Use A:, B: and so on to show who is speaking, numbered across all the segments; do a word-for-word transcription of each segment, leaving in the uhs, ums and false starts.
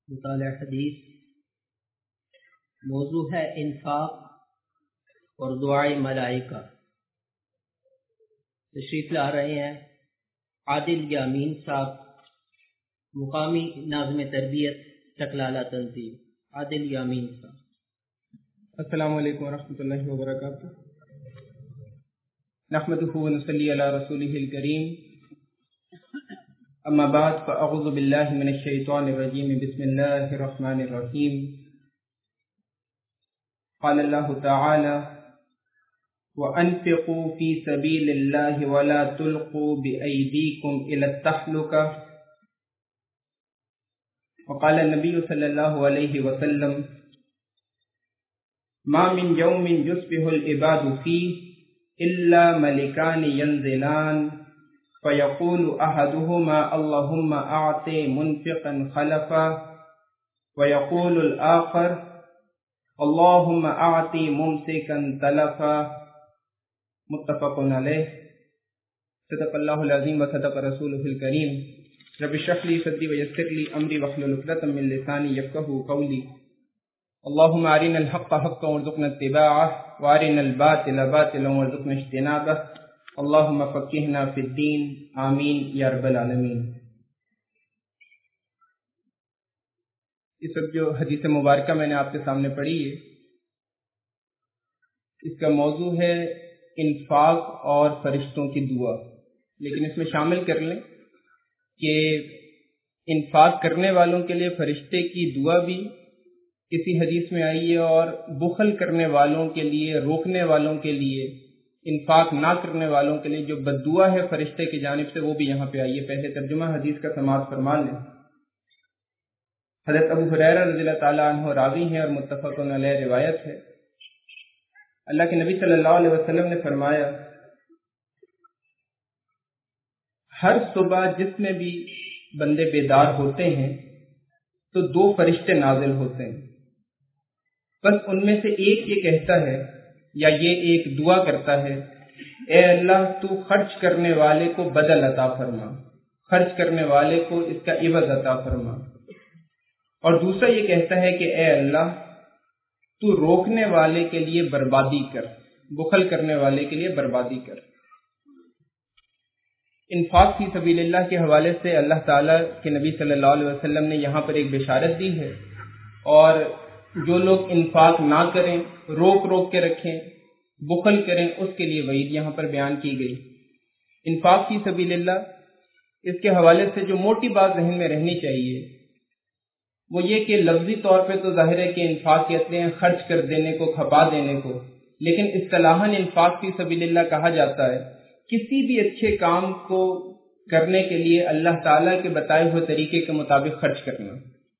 A: مطالعہ حدیث موضوع ہے انفاق اور دعائے ملائکہ۔ تشریف لا رہے ہیں عادل یامین صاحب، مقامی ناظم تربیت چکلالہ تنظیم۔ عادل یامین صاحب۔
B: السلام علیکم ورحمۃ اللہ وبرکاتہ۔ نحمدہ ونصلی علی رسولہ الکریم، اما بعد فاعوذ باللہ من الشیطان الرجیم، بسم اللہ الرحمن الرحیم۔ قال اللہ تعالی وَأَنفِقُوا فِي سَبِيلِ اللَّهِ وَلَا تُلْقُوا بِأَيْدِيكُمْ إِلَى التَّهْلُكَةِ۔ وقال النبي صلى الله عليه وسلم ما من يوم يصبح العباد فيه إلا ملكان ينزلان فيقول أحدهما اللهم أعط منفقا خلفا ويقول الآخر اللهم أعط ممسكا تلفا، متفق علیہ۔ صدق اللہ العظیم و صدق رسولہ الکریم۔ رب اشرح لی صدری ویسر لی امری واحلل عقدۃ من لسانی یفقہوا قولی۔ اللهم ارنا الحق حقا وارزقنا اتباعه وارنا الباطل باطلا وارزقنا اجتنابه اللهم فقهنا فی الدین، آمین یا رب العالمین۔ اس وقت جو حدیث مبارکہ میں نے آپ کے سامنے پڑھی ہے، اس کا موضوع ہے انفاق اور فرشتوں کی دعا، لیکن اس میں شامل کر لیں کہ انفاق کرنے والوں کے لیے فرشتے کی دعا بھی کسی حدیث میں آئی ہے، اور بخل کرنے والوں کے لیے، روکنے والوں کے لیے، انفاق نہ کرنے والوں کے لیے جو بد دعا ہے فرشتے کی جانب سے، وہ بھی یہاں پہ آئی ہے۔ پہلے ترجمہ حدیث کا سماعت فرما لیں۔ حضرت ابو ہریرہ رضی اللہ تعالیٰ عنہ راوی ہیں اور متفق علیہ روایت ہے۔ اللہ کے نبی صلی اللہ علیہ وسلم نے فرمایا، ہر صبح جس میں بھی بندے بیدار ہوتے ہیں تو دو فرشتے نازل ہوتے ہیں، بس ان میں سے ایک یہ کہتا ہے یا یہ ایک دعا کرتا ہے، اے اللہ تو خرچ کرنے والے کو بدل عطا فرما، خرچ کرنے والے کو اس کا عوض عطا فرما۔ اور دوسرا یہ کہتا ہے کہ اے اللہ تو روکنے والے کے لیے بربادی کر، بخل کرنے والے کے لیے بربادی کر۔ انفاق فی سبیل اللہ کے حوالے سے اللہ تعالیٰ کے نبی صلی اللہ علیہ وسلم نے یہاں پر ایک بشارت دی ہے، اور جو لوگ انفاق نہ کریں، روک روک کے رکھیں، بخل کریں، اس کے لیے وعید یہاں پر بیان کی گئی۔ انفاق فی سبیل اللہ، اس کے حوالے سے جو موٹی بات ذہن میں رہنی چاہیے وہ یہ کہ لفظی طور پہ تو ظاہر ہے کہ انفاق کہتے ہیں خرچ کر دینے کو، کھپا دینے کو، لیکن اصطلاحاً انفاق فی سبیل اللہ کہا جاتا ہے کسی بھی اچھے کام کو کرنے کے لیے اللہ تعالیٰ کے بتائے ہوئے طریقے کے مطابق خرچ کرنا۔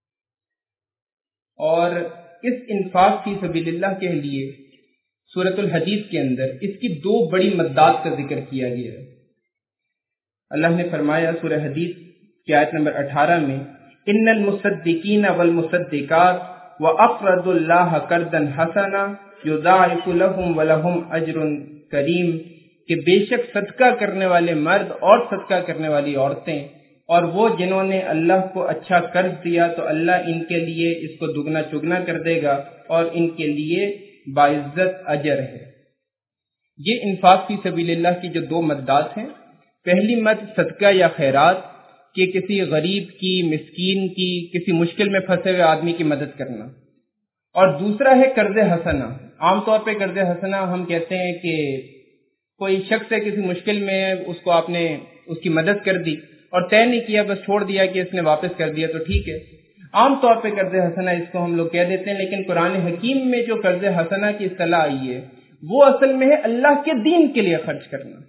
B: اور اس انفاق فی سبیل اللہ کے لیے سورۃ الحدید کے اندر اس کی دو بڑی مدات کا ذکر کیا گیا ہے۔ اللہ نے فرمایا سورہ حدید کی آیت نمبر اٹھارہ میں، ان المصدقین والمصدقات واقرضوا اللہ قرضا حسنا یضاعف لهم ولهم اجر کریم، کہ بے شک صدقہ کرنے والے مرد اور صدقہ کرنے والی عورتیں اور وہ جنہوں نے اللہ کو اچھا قرض دیا تو اللہ ان کے لیے اس کو دگنا چگنا کر دے گا اور ان کے لیے باعزت اجر ہے۔ یہ انفاق فی سبیل اللہ کی جو دو مدات ہیں، پہلی مد صدقہ یا خیرات، کہ کسی غریب کی، مسکین کی، کسی مشکل میں پھنسے ہوئے آدمی کی مدد کرنا، اور دوسرا ہے قرض حسنہ۔ عام طور پہ قرض حسنہ ہم کہتے ہیں کہ کوئی شخص ہے کسی مشکل میں، اس کو آپ نے اس کی مدد کر دی اور طے نہیں کیا، بس چھوڑ دیا کہ اس نے واپس کر دیا تو ٹھیک ہے، عام طور پہ قرض حسنہ اس کو ہم لوگ کہہ دیتے ہیں۔ لیکن قرآن حکیم میں جو قرض حسنہ کی اصطلاح آئی ہے وہ اصل میں ہے اللہ کے دین کے لیے خرچ کرنا۔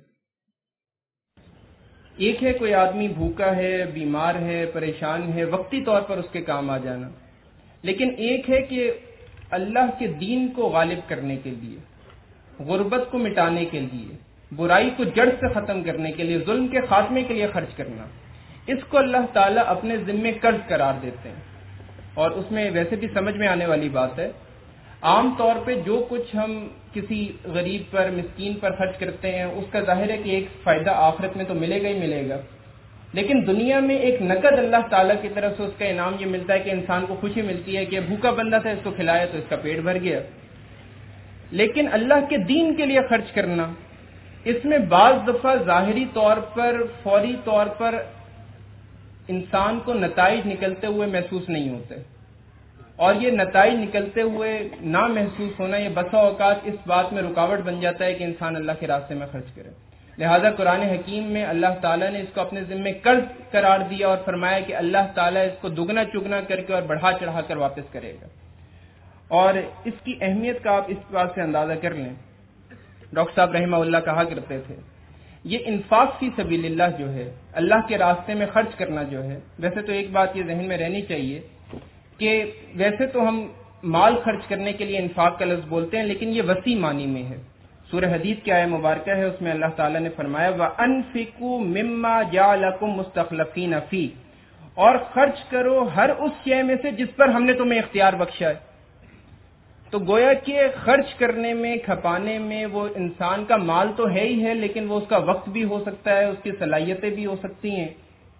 B: ایک ہے کوئی آدمی بھوکا ہے، بیمار ہے، پریشان ہے، وقتی طور پر اس کے کام آ جانا، لیکن ایک ہے کہ اللہ کے دین کو غالب کرنے کے لیے، غربت کو مٹانے کے لیے، برائی کو جڑ سے ختم کرنے کے لیے، ظلم کے خاتمے کے لیے خرچ کرنا، اس کو اللہ تعالیٰ اپنے ذمے قرض قرار دیتے ہیں۔ اور اس میں ویسے بھی سمجھ میں آنے والی بات ہے، عام طور پہ جو کچھ ہم کسی غریب پر، مسکین پر خرچ کرتے ہیں، اس کا ظاہر ہے کہ ایک فائدہ آخرت میں تو ملے گا ہی ملے گا، لیکن دنیا میں ایک نقد اللہ تعالیٰ کی طرف سے اس کا انعام یہ ملتا ہے کہ انسان کو خوشی ملتی ہے کہ بھوکا بندہ تھا، اس کو کھلایا تو اس کا پیٹ بھر گیا. لیکن اللہ کے دین کے لیے خرچ کرنا، اس میں بعض دفعہ ظاہری طور پر فوری طور پر انسان کو نتائج نکلتے ہوئے محسوس نہیں ہوتے، اور یہ نتائج نکلتے ہوئے نہ محسوس ہونا یہ بسا اوقات اس بات میں رکاوٹ بن جاتا ہے کہ انسان اللہ کے راستے میں خرچ کرے. لہذا قرآن حکیم میں اللہ تعالیٰ نے اس کو اپنے ذمے قرض قرار دیا اور فرمایا کہ اللہ تعالیٰ اس کو دگنا چگنا کر کے اور بڑھا چڑھا کر واپس کرے گا. اور اس کی اہمیت کا آپ اس بات سے اندازہ کر لیں. ڈاکٹر صاحب رحمہ اللہ کہا کرتے تھے یہ انفاق فی سبیل اللہ جو ہے، اللہ کے راستے میں خرچ کرنا جو ہے، ویسے تو ایک بات یہ ذہن میں رہنی چاہیے کہ ویسے تو ہم مال خرچ کرنے کے لیے انفاق کا لفظ بولتے ہیں، لیکن یہ وسیع معنی میں ہے. سورہ حدید کی آیہ مبارکہ ہے، اس میں اللہ تعالیٰ نے فرمایا وَأَنفِقُوا مِمَّا جَعَلَكُم مُسْتَخْلَفِينَ فِيهِ، اور خرچ کرو ہر اس شے میں سے جس پر ہم نے تمہیں اختیار بخشا ہے. تو گویا کہ خرچ کرنے میں، کھپانے میں وہ انسان کا مال تو ہے ہی ہے، لیکن وہ اس کا وقت بھی ہو سکتا ہے، اس کی صلاحیتیں بھی ہو سکتی ہیں.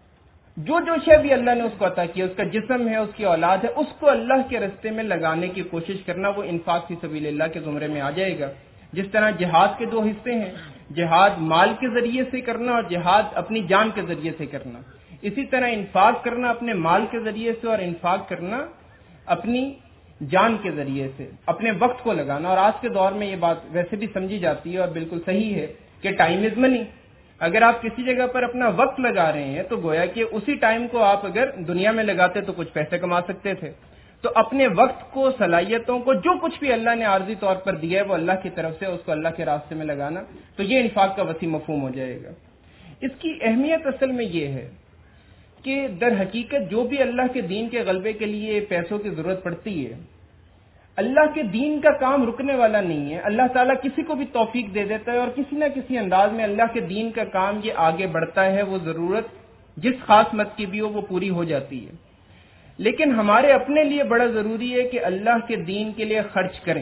B: جو جو شے بھی اللہ نے اس کو عطا کیا، اس کا جسم ہے، اس کی اولاد ہے، اس کو اللہ کے راستے میں لگانے کی کوشش کرنا، وہ انفاق فی سبیل اللہ کے زمرے میں آ جائے گا. جس طرح جہاد کے دو حصے ہیں، جہاد مال کے ذریعے سے کرنا اور جہاد اپنی جان کے ذریعے سے کرنا، اسی طرح انفاق کرنا اپنے مال کے ذریعے سے اور انفاق کرنا اپنی جان کے ذریعے سے، اپنے وقت کو لگانا. اور آج کے دور میں یہ بات ویسے بھی سمجھی جاتی ہے اور بالکل صحیح ہے کہ ٹائم از منی. اگر آپ کسی جگہ پر اپنا وقت لگا رہے ہیں تو گویا کہ اسی ٹائم کو آپ اگر دنیا میں لگاتے تو کچھ پیسے کما سکتے تھے. تو اپنے وقت کو، صلاحیتوں کو، جو کچھ بھی اللہ نے عارضی طور پر دیا ہے وہ اللہ کی طرف سے، اس کو اللہ کے راستے میں لگانا، تو یہ انفاق کا وسیع مفہوم ہو جائے گا. اس کی اہمیت اصل میں یہ ہے کہ در حقیقت جو بھی اللہ کے دین کے غلبے کے لیے پیسوں کی ضرورت پڑتی ہے، اللہ کے دین کا کام رکنے والا نہیں ہے. اللہ تعالیٰ کسی کو بھی توفیق دے دیتا ہے اور کسی نہ کسی انداز میں اللہ کے دین کا کام یہ آگے بڑھتا ہے. وہ ضرورت جس خاص مت کی بھی ہو وہ پوری ہو جاتی ہے. لیکن ہمارے اپنے لیے بڑا ضروری ہے کہ اللہ کے دین کے لیے خرچ کریں.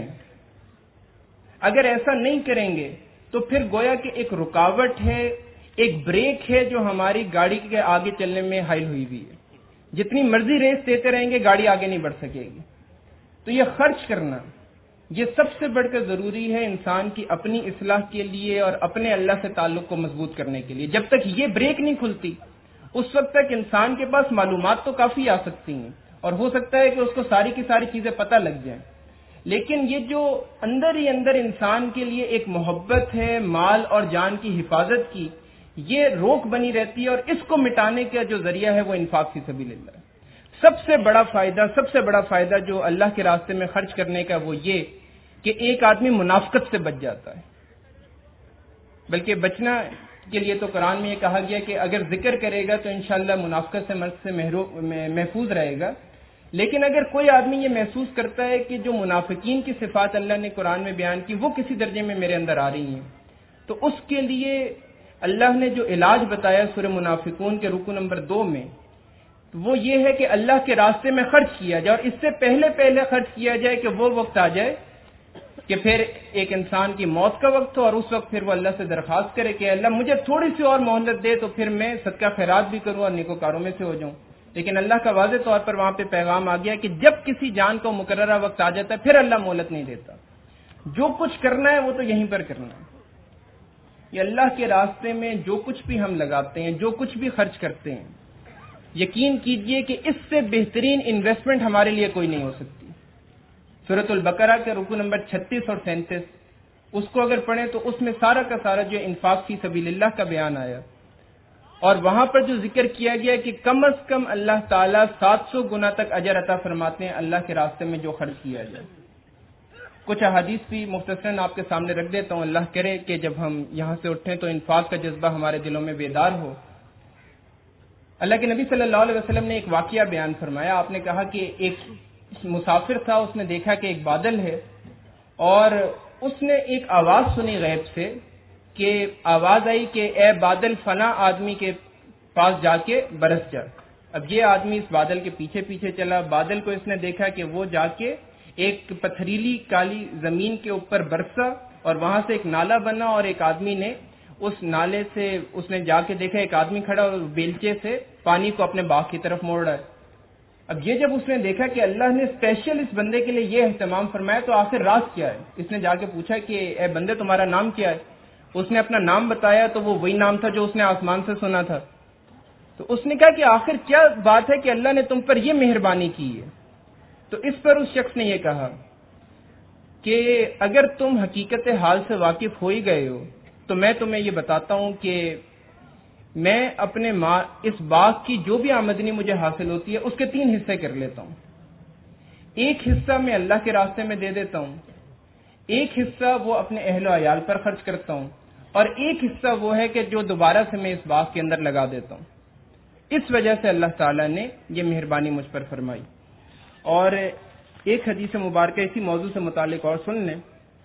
B: اگر ایسا نہیں کریں گے تو پھر گویا کہ ایک رکاوٹ ہے، ایک بریک ہے جو ہماری گاڑی کے آگے چلنے میں حائل ہوئی ہوئی ہے. جتنی مرضی ریس دیتے رہیں گے گاڑی آگے نہیں بڑھ سکے گی. تو یہ خرچ کرنا یہ سب سے بڑھ کر ضروری ہے انسان کی اپنی اصلاح کے لیے اور اپنے اللہ سے تعلق کو مضبوط کرنے کے لیے. جب تک یہ بریک نہیں کھلتی اس وقت تک انسان کے پاس معلومات تو کافی آ سکتی ہیں اور ہو سکتا ہے کہ اس کو ساری کی ساری چیزیں پتہ لگ جائیں، لیکن یہ جو اندر ہی اندر انسان کے لیے ایک محبت ہے مال اور جان کی حفاظت کی، یہ روک بنی رہتی ہے. اور اس کو مٹانے کا جو ذریعہ ہے وہ انفاق فی سبیل اللہ ہے. سب سے بڑا فائدہ سب سے بڑا فائدہ جو اللہ کے راستے میں خرچ کرنے کا وہ یہ کہ ایک آدمی منافقت سے بچ جاتا ہے. بلکہ بچنا کے لیے تو قرآن میں یہ کہا گیا کہ اگر ذکر کرے گا تو انشاءاللہ منافقت سے مرض سے محفوظ رہے گا. لیکن اگر کوئی آدمی یہ محسوس کرتا ہے کہ جو منافقین کی صفات اللہ نے قرآن میں بیان کی وہ کسی درجے میں میرے اندر آ رہی ہیں، تو اس کے لیے اللہ نے جو علاج بتایا سورہ منافقون کے رکوع نمبر دو میں، وہ یہ ہے کہ اللہ کے راستے میں خرچ کیا جائے، اور اس سے پہلے پہلے خرچ کیا جائے کہ وہ وقت آ جائے کہ پھر ایک انسان کی موت کا وقت ہو اور اس وقت پھر وہ اللہ سے درخواست کرے کہ اللہ مجھے تھوڑی سی اور مہلت دے تو پھر میں صدقہ خیرات بھی کروں اور نیکوکاروں میں سے ہو جاؤں. لیکن اللہ کا واضح طور پر وہاں پہ پیغام آ گیا کہ جب کسی جان کو مقررہ وقت آ جاتا ہے پھر اللہ مہلت نہیں دیتا. جو کچھ کرنا ہے وہ تو یہیں پر کرنا ہے. یہ اللہ کے راستے میں جو کچھ بھی ہم لگاتے ہیں، جو کچھ بھی خرچ کرتے ہیں، یقین کیجئے کہ اس سے بہترین انویسٹمنٹ ہمارے لیے کوئی نہیں ہو سکتی. سورۃ البقرہ کے رکوع نمبر چھتیس اور سینتیس اس کو اگر پڑھیں تو اس میں سارا کا سارا جو انفاق فی سبیل اللہ کا بیان آیا، اور وہاں پر جو ذکر کیا گیا کہ کم از کم اللہ تعالیٰ سات سو گنا تک اجر عطا فرماتے ہیں اللہ کے راستے میں جو خرچ کیا جائے. کچھ احادیث بھی مختصراً آپ کے سامنے رکھ دیتا ہوں. اللہ کرے کہ جب ہم یہاں سے اٹھیں تو انفاق کا جذبہ ہمارے دلوں میں بیدار ہو. اللہ کے نبی صلی اللہ علیہ وسلم نے ایک واقعہ بیان فرمایا. آپ نے کہا کہ ایک مسافر تھا، اس نے دیکھا کہ ایک بادل ہے اور اس نے ایک آواز سنی غیب سے کہ آواز آئی کہ اے بادل فلاں آدمی کے پاس جا کے برس جا. اب یہ آدمی اس بادل کے پیچھے پیچھے چلا. بادل کو اس نے دیکھا کہ وہ جا کے ایک پتھریلی کالی زمین کے اوپر برسا اور وہاں سے ایک نالا بنا اور ایک آدمی نے اس نالے سے اس نے جا کے دیکھا ایک آدمی کھڑا اور بیلچے سے پانی کو اپنے باغ کی طرف موڑ رہا ہے. اب یہ جب اس نے دیکھا کہ اللہ نے اسپیشل اس بندے کے لیے یہ اہتمام فرمایا تو آخر راز کیا ہے. اس نے جا کے پوچھا کہ اے بندے تمہارا نام کیا ہے؟ اس نے اپنا نام بتایا تو وہ وہی نام تھا جو اس نے آسمان سے سنا تھا. تو اس نے کہا کہ آخر کیا بات ہے کہ اللہ نے تم پر یہ مہربانی کی ہے. تو اس پر اس شخص نے یہ کہا کہ اگر تم حقیقت حال سے واقف ہو ہی گئے ہو تو میں تمہیں یہ بتاتا ہوں کہ میں اپنے ماں اس باغ کی جو بھی آمدنی مجھے حاصل ہوتی ہے اس کے تین حصے کر لیتا ہوں. ایک حصہ میں اللہ کے راستے میں دے دیتا ہوں, ایک حصہ وہ اپنے اہل و عیال پر خرچ کرتا ہوں, اور ایک حصہ وہ ہے کہ جو دوبارہ سے میں اس باغ کے اندر لگا دیتا ہوں. اس وجہ سے اللہ تعالیٰ نے یہ مہربانی مجھ پر فرمائی. اور ایک حدیث مبارکہ اسی موضوع سے متعلق اور سن لیں.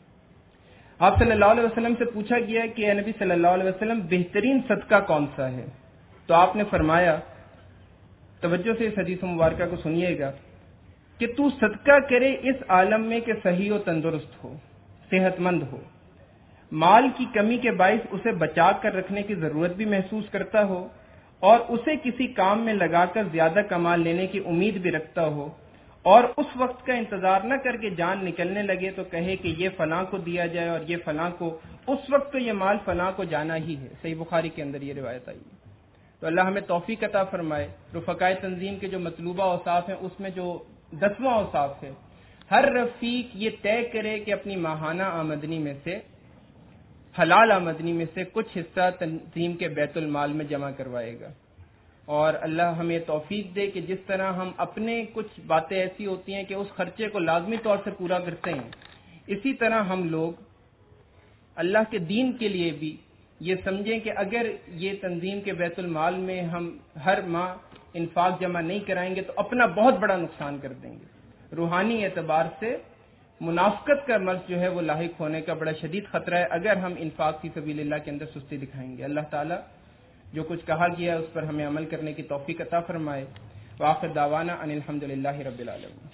B: آپ صلی اللہ علیہ وسلم سے پوچھا گیا کہ اے نبی صلی اللہ علیہ وسلم بہترین صدقہ کون سا ہے؟ تو آپ نے فرمایا, توجہ سے اس حدیث مبارکہ کو سنیے گا, کہ تو صدقہ کرے اس عالم میں کہ صحیح و تندرست ہو, صحت مند ہو, مال کی کمی کے باعث اسے بچا کر رکھنے کی ضرورت بھی محسوس کرتا ہو, اور اسے کسی کام میں لگا کر زیادہ کما لینے کی امید بھی رکھتا ہو, اور اس وقت کا انتظار نہ کر کے جان نکلنے لگے تو کہے کہ یہ فلاں کو دیا جائے اور یہ فلاں کو, اس وقت تو یہ مال فلاں کو جانا ہی ہے. صحیح بخاری کے اندر یہ روایت آئی ہے. تو اللہ ہمیں توفیق عطا فرمائے. رفقائے تنظیم کے جو مطلوبہ اوصاف ہیں اس میں جو دسواں اوصاف ہے, ہر رفیق یہ طے کرے کہ اپنی ماہانہ آمدنی میں سے, حلال آمدنی میں سے کچھ حصہ تنظیم کے بیت المال میں جمع کروائے گا. اور اللہ ہمیں توفیق دے کہ جس طرح ہم اپنے کچھ باتیں ایسی ہوتی ہیں کہ اس خرچے کو لازمی طور سے پورا کرتے ہیں, اسی طرح ہم لوگ اللہ کے دین کے لیے بھی یہ سمجھیں کہ اگر یہ تنظیم کے بیت المال میں ہم ہر ماہ انفاق جمع نہیں کرائیں گے تو اپنا بہت بڑا نقصان کر دیں گے. روحانی اعتبار سے منافقت کا مرض جو ہے وہ لاحق ہونے کا بڑا شدید خطرہ ہے اگر ہم انفاق فی سبیل اللہ کے اندر سستی دکھائیں گے. اللہ تعالیٰ جو کچھ کہا گیا اس پر ہمیں عمل کرنے کی توفیق عطا فرمائے. وآخر دعوانا ان الحمد للہ رب العالمین.